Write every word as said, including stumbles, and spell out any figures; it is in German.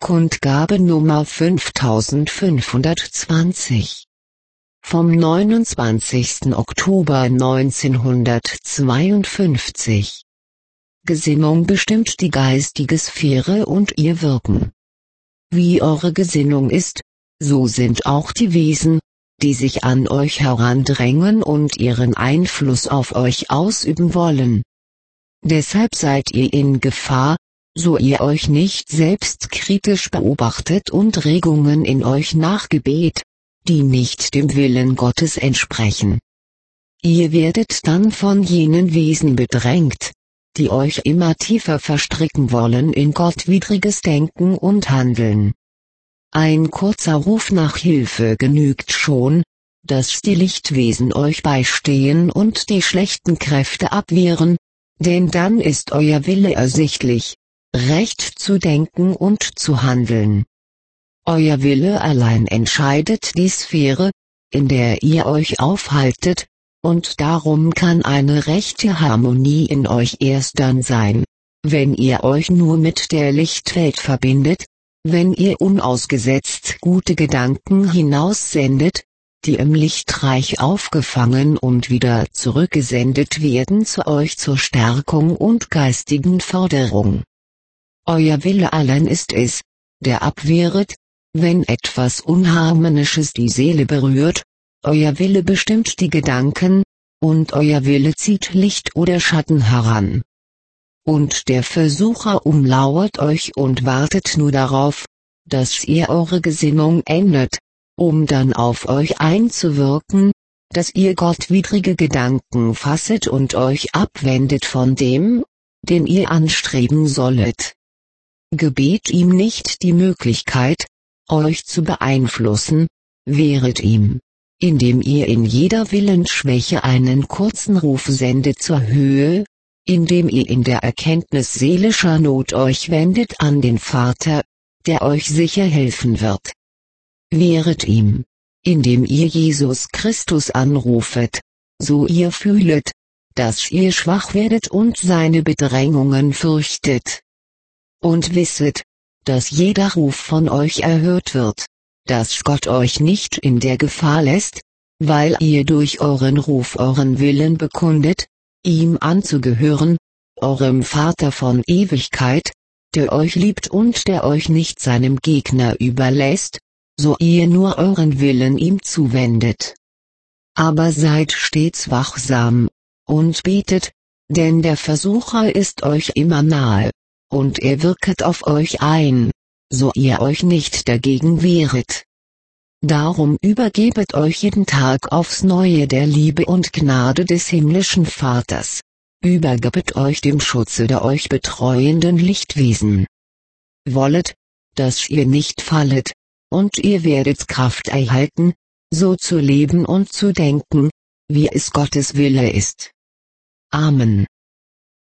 Kundgabe Nummer fünftausendfünfhundertzwanzig. Vom neunundzwanzigsten Oktober neunzehnhundertzweiundfünfzig. Gesinnung bestimmt die geistige Sphäre und ihr Wirken. Wie eure Gesinnung ist, so sind auch die Wesen, die sich an euch herandrängen und ihren Einfluss auf euch ausüben wollen. Deshalb seid ihr in Gefahr, so ihr euch nicht selbst kritisch beobachtet und Regungen in euch nachgeht, die nicht dem Willen Gottes entsprechen. Ihr werdet dann von jenen Wesen bedrängt, die euch immer tiefer verstricken wollen in gottwidriges Denken und Handeln. Ein kurzer Ruf nach Hilfe genügt schon, dass die Lichtwesen euch beistehen und die schlechten Kräfte abwehren, denn dann ist euer Wille ersichtlich, recht zu denken und zu handeln. Euer Wille allein entscheidet die Sphäre, in der ihr euch aufhaltet, und darum kann eine rechte Harmonie in euch erst dann sein, wenn ihr euch nur mit der Lichtwelt verbindet, wenn ihr unausgesetzt gute Gedanken hinaussendet, die im Lichtreich aufgefangen und wieder zurückgesendet werden zu euch zur Stärkung und geistigen Förderung. Euer Wille allein ist es, der abwehret, wenn etwas Unharmonisches die Seele berührt. Euer Wille bestimmt die Gedanken, und euer Wille zieht Licht oder Schatten heran. Und der Versucher umlauert euch und wartet nur darauf, dass ihr eure Gesinnung ändert, um dann auf euch einzuwirken, dass ihr gottwidrige Gedanken fasset und euch abwendet von dem, den ihr anstreben sollet. Gebet ihm nicht die Möglichkeit, euch zu beeinflussen, wehret ihm, indem ihr in jeder Willensschwäche einen kurzen Ruf sendet zur Höhe, indem ihr in der Erkenntnis seelischer Not euch wendet an den Vater, der euch sicher helfen wird. Wehret ihm, indem ihr Jesus Christus anrufet, so ihr fühlet, dass ihr schwach werdet und seine Bedrängungen fürchtet. Und wisset, dass jeder Ruf von euch erhört wird, dass Gott euch nicht in der Gefahr lässt, weil ihr durch euren Ruf euren Willen bekundet, ihm anzugehören, eurem Vater von Ewigkeit, der euch liebt und der euch nicht seinem Gegner überlässt, so ihr nur euren Willen ihm zuwendet. Aber seid stets wachsam, und betet, denn der Versucher ist euch immer nahe, und er wirket auf euch ein, so ihr euch nicht dagegen wehret. Darum übergebet euch jeden Tag aufs Neue der Liebe und Gnade des himmlischen Vaters, übergebet euch dem Schutze der euch betreuenden Lichtwesen. Wollet, dass ihr nicht fallet, und ihr werdet Kraft erhalten, so zu leben und zu denken, wie es Gottes Wille ist. Amen.